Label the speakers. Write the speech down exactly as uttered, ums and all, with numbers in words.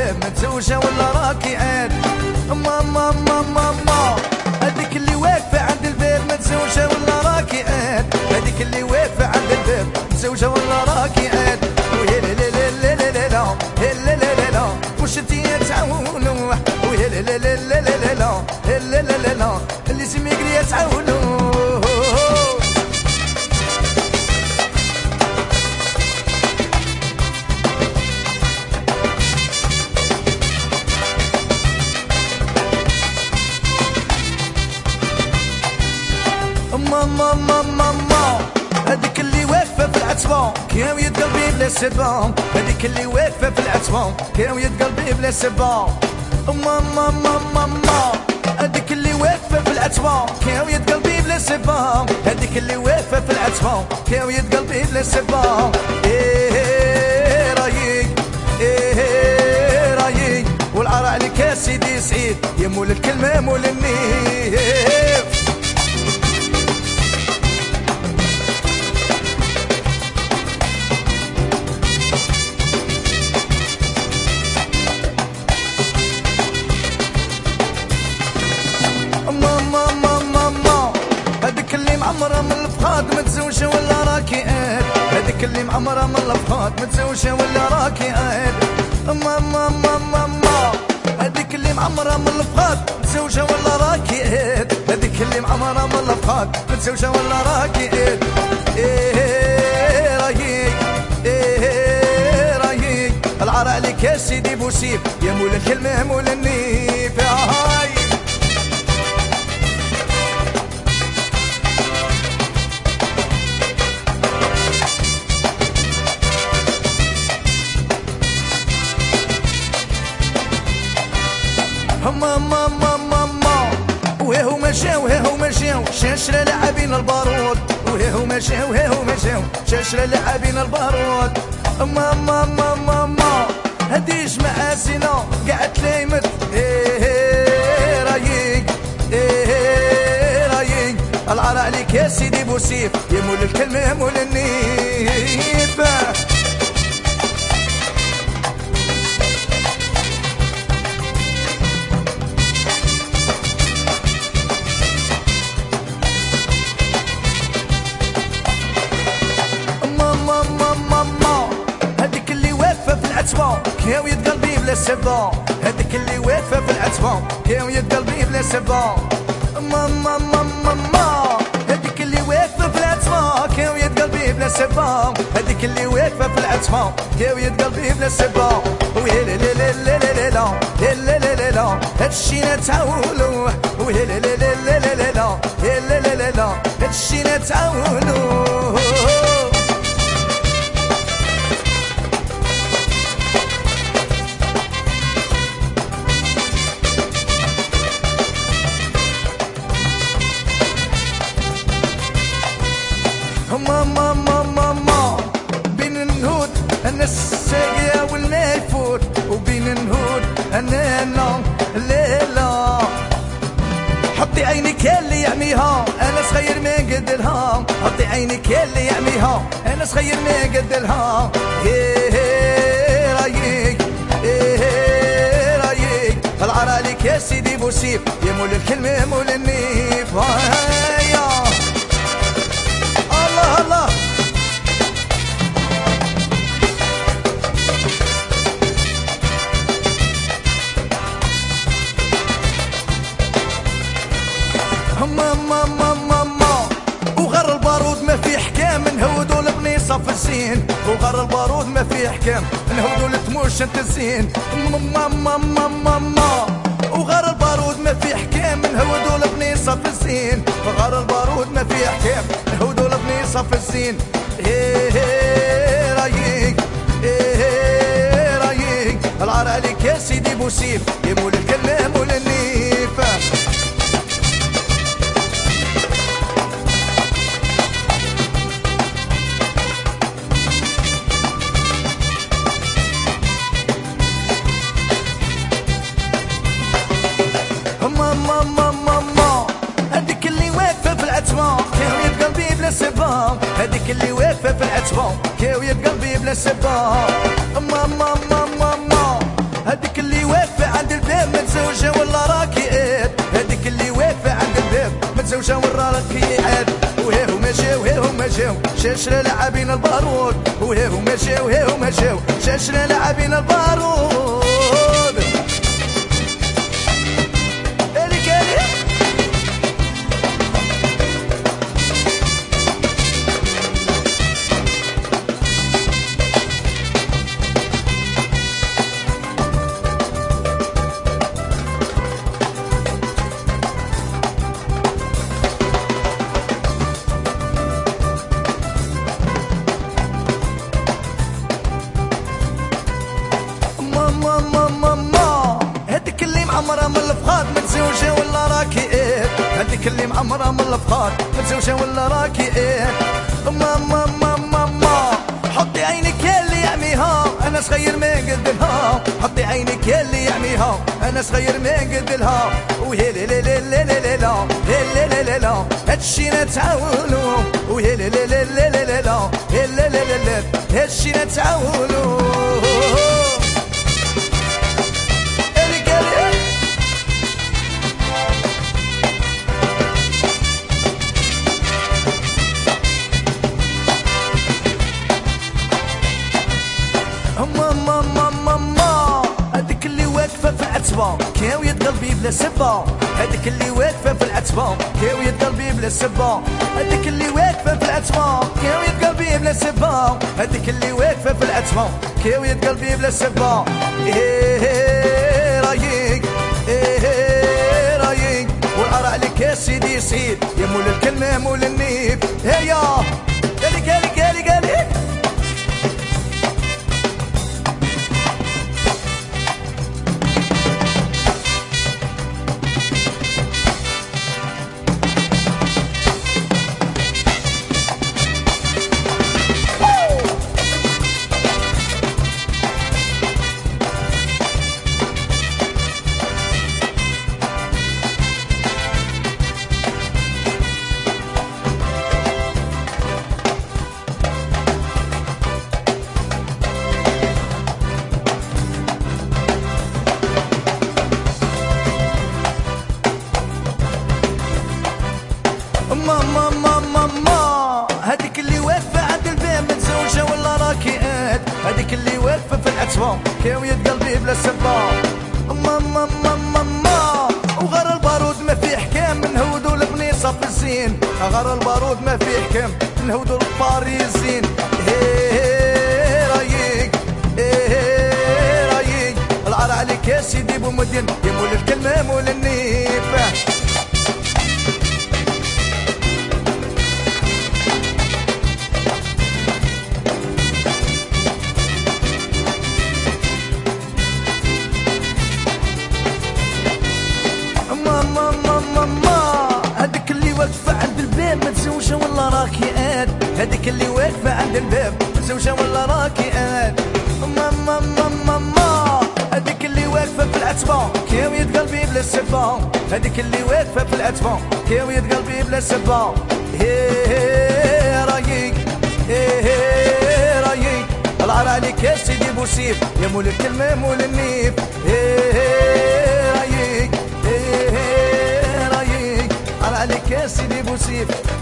Speaker 1: الباب متزوجة ولا راكي عاد؟ ماما ماما ماما هذيك اللي واقفة عند الباب متزوجة ولا راكي عاد؟ هذيك اللي واقفة عند الباب متزوجة ولا راكي عاد؟ ويا لا لا لا لا لا لا لا لا لا لا واش انتي تعاونوا؟ ويا لا لا لا لا لا لا لا لا لا لا اللي سميقري تعاونوا. ماما ماما ماما هذيك اللي واقفه في العتبه كاوية قلبي بلا سبه، هذيك اللي واقفه في العتبه كاوية قلبي بلا سبه. ماما ماما ماما هذيك اللي واقفه في العتبه كاوية قلبي بلا سبه، هذيك اللي واقفه في العتبه كاوية قلبي بلا سبه. ايه رايق ايه رايق والعار عليك يا سيدي سعيد يا مول الكلمه مول النيف. معمرة من الفخاد متزوجة ولا راكي عاد؟ هذيك اللي معمرة من الفخاد متزوجة ولا راكي عاد؟ ماما ماما ماما هذيك اللي معمرة من الفخاد متزوجة ولا راكي عاد؟ هذيك اللي معمرة من الفخاد متزوجة ولا راكي عاد؟ ايه رايق ايه رايق العار عليك يا سيدي بوسيف يا مول الكلمة مول النيف. هاي ماما ماما ماما وهو مشاو وهو مشاو شاشرة لاعبين البارود، وهو مشاو وهو مشاو شاشرة لاعبين البارود. ماما ماما ماما هديش مآسينا قاعد تلايمت ايه رايق ايه رايق العار عليك يا سيدي بوسيف يا مول الكلمة يا مول النيف. كاوية قلبي بلا سبة، هذيك اللي واقفة في العتبة كاوية قلبي بلا سبة. ماما ماما ماما هذيك اللي واقفة في العتبة كاوية قلبي بلا سبة، هذيك اللي واقفة في العتبة كاوية قلبي بلا سبة. ويا لا لا لا لا لا لا لا لا لا لا هادشي نتعاونو، ويا لا لا لا لا لا لا لا لا لا هادشي نتعاونو. ماما ماما ماما بين النهود انا الساقية والما يفوت، وبين النهود انا لا لا لا حطي عينك يا اللي يعميها انا صغير ما قدرها، حطي عينك يا اللي يعميها انا صغير ما قدرها. ايه رايق ايه رايق العار عليك يا سيدي بوسيف يا مول الكلمة يا مول النيف. هيا الله الله ماما ماما ماما وغر البارود ما في حكام نهودوا البنيصه في الزين، وغر البارود ما في حكام نهودوا التموش انت الزين. ماما ماما ماما وغر البارود ما في حكام نهودوا البنيصه في الزين، وغر البارود ما في حكام نهودوا البنيصه في الزين. ايه رايق ايه رايق العار عليك يا سيدي بوسيف يا مول الكلمة يا مول النيف. ماما ماما ماما هذيك اللي واقفة في العتبة كاوية قلبي بلا سبة، هذيك اللي واقفة في العتبة كاوية قلبي بلا سبة. ماما ماما ماما هذيك شاشرة لاعبين البارود وهيو مشاو وهيو مشاو شاشرة لاعبين البارود معمرة من الفخار متزوجة ولا راكي ايه هذيك اللي معمرة من الفخار متزوجة ولا راكي ايه ماما ماما ماما حطي عينك يا اللي يعميها انا صغير ما نقدلها حطي عينك يا اللي يعميها انا صغير ما نقدلها وهي لا لا لا لا لا لا لا لا لا لا هادشي نتعاونوا وهي لا لا لا لا لا لا لا لا لا لا هادشي نتعاونوا ماما ماما ماما هذيك اللي واقفة في العتبة كاوية قلبي بلا سبة هذيك اللي واقفة في العتبة كاوية قلبي بلا سبة هذيك اللي واقفة في العتبة كاوية قلبي بلا سبة هذيك اللي واقفة في العتبة كاوية قلبي بلا سبة ايه رايق ايه رايق والقرع عليك يا سيدي سيد يا مول الكلمة مول النيف هيا قالي قالي قالي قالي ماما ماما ماما هذيك اللي واقفة عند الباب متزوجة ولا راكي قاد هذيك اللي واقفة في العتبة كاوية قلبي بلا سبة ماما ماما ماما وغير البارود ما فيه حكام من هودو البنيصة في الزين غير البارود ما فيه حكام من هودو الباريزين ايه رايق ايه رايق العار عليك يا سيدي بومدين يا مول الكلمة مول النيف ماما ماما ماما هذيك اللي واقفة عند الباب متزوجة ولا راكي قاد هذيك اللي واقفة عند الباب متزوجة ولا راكي قاد ماما ماما ماما هذيك اللي واقفة في العتبة كاوية قلبي بلا سبة هذيك اللي واقفة في العتبة كاوية قلبي بلا سبة هيه رايق هيه رايق العار عليك يا سيدي بوسيف يا مول الكلمة مول النيف هيه رايق عليك يا سيدي بوسيف